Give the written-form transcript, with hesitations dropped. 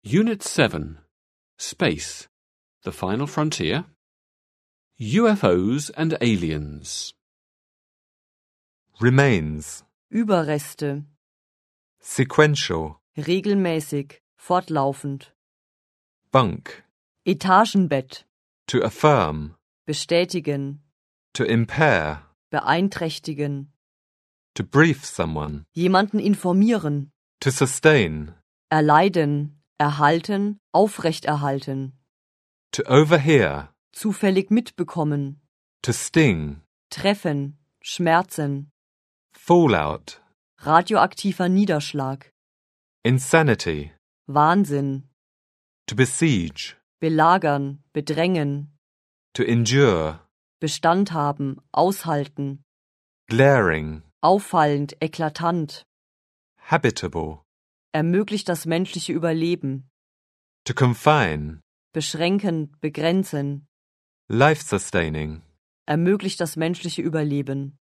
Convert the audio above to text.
Unit 7. Space. The Final Frontier. UFOs and Aliens. Remains. Überreste, Sequential. regelmäßig, fortlaufend. Bunk. Etagenbett, To affirm. bestätigen, To impair. beeinträchtigen, To brief someone. jemanden informieren, To sustain. erleiden, erhalten, aufrechterhalten, To overhear. zufällig mitbekommen, To sting. treffen, schmerzen, Fallout. radioaktiver Niederschlag, Insanity. Wahnsinn, To besiege. belagern, bedrängen, To endure. Bestand haben, aushalten, Glaring. auffallend, eklatant, Habitable. ermöglicht das menschliche Überleben, To confine. beschränken, begrenzen, Life-sustaining. ermöglicht das menschliche Überleben.